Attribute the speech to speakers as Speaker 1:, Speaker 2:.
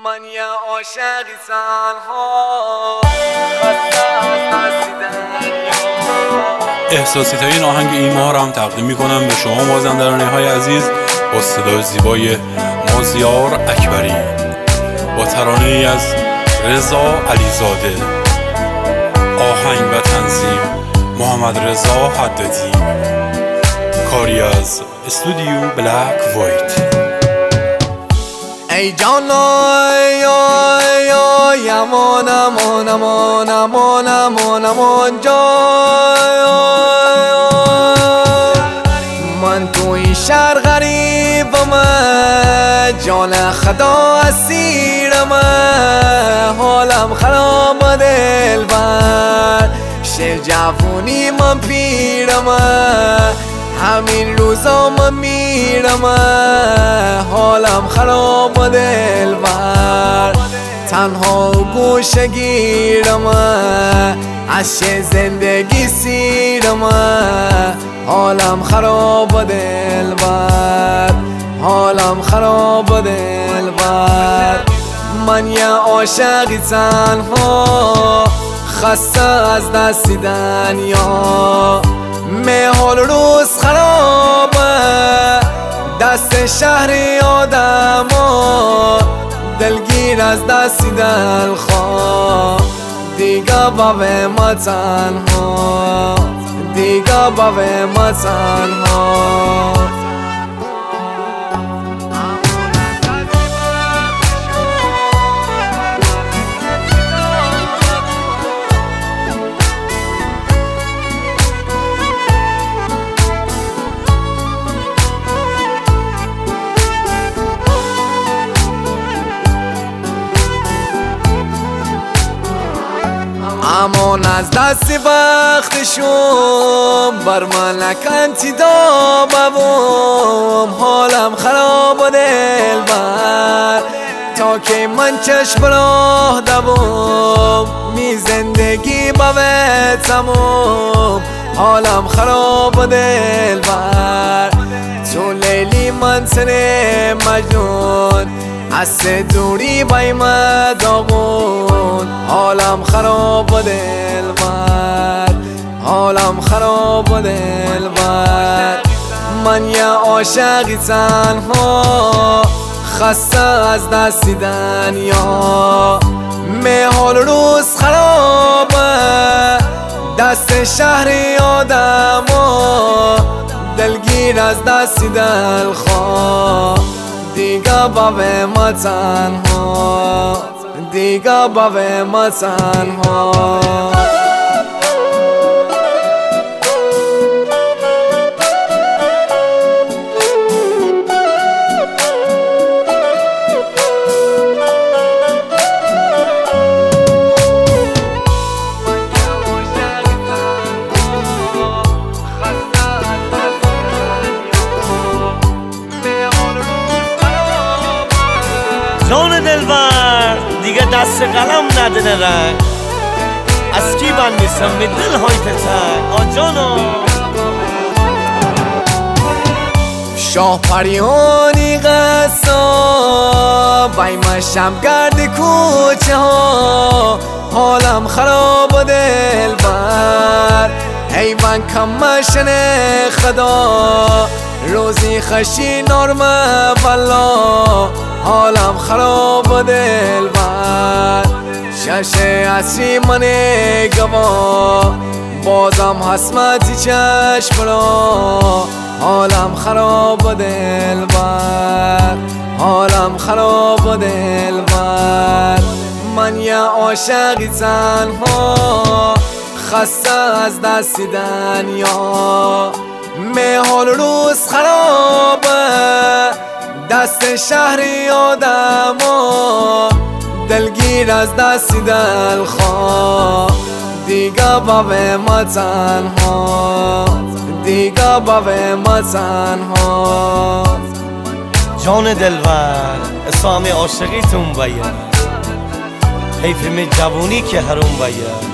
Speaker 1: من یه عاشقی تنها خسته از دنیا.
Speaker 2: احساسی‌های این آهنگ این ماه را هم تقدیم می‌کنم به شما مازندرانی‌های عزیز با صدای زیبای مازیار اکبری با ترانه‌ای از رضا علیزاده، آهنگ و تنظیم محمد رضا حدادی، کاری از استودیو بلک وایت.
Speaker 1: ای جانای امان امان امان امان امان امان جای من تو این شهر غریبم، جان خدا اسیرم، حالم خراب دلبر، شه جوونی من پیرم، همین روزا من میرم، حالم خراب دلبر، تنها گوشه گیرم، از چه زندگی سیرم، حالم خراب دلبر، حالم خراب دلبر. من یه عاشقی تنها خسته از دست دنیا، حال روز خرابه دست شهری آدما، دلگیر از دستی دلخواه، دیگه باوه ما تنها، دیگه باوه ما تنها. امان از دست وقتشون بر من نکنتی دابم، حالم خراب و دلبر، تا که من چشم راه دوم، می زندگی باوه تموم، حالم خراب و دلبر، تو لیلی من سر مجنون، از دوری بای ما داغون، حالم خراب و دلبر، حالم خراب و دلبر. من یه عاشقی تنها خسته از دست دنیا، حال روز خرابه دست شهری آدما، دلگیر از دست دلخواه، دیگه باوه ما تنها، دیگه باوه ما تنها.
Speaker 3: جان دلبر دیگه دست قلم نداره رنگ، از کی بند نیستم به دل های تنگ. آجانا
Speaker 1: شاه پریانی قصا بای ما شمگرد کوچه ها، حالم خراب و دلبر، حیوان کمشن خدا، روزی خشی نرمه والا، حالم خراب و دلبر، شش عصری من گوا، بازم حسمتی چشم را، حالم خراب و دلبر، حالم خراب و دلبر. من یه عاشقی تنها خسته از دست دنیا، حال روز خرابه دست شهری آدما، دلگیر از دست دلخواه، دیگه باوه ما تنها، دیگه باوه ما تنها.
Speaker 3: جان دلبر اسام عاشقیتون باید، حیف می جوونی که حروم باید.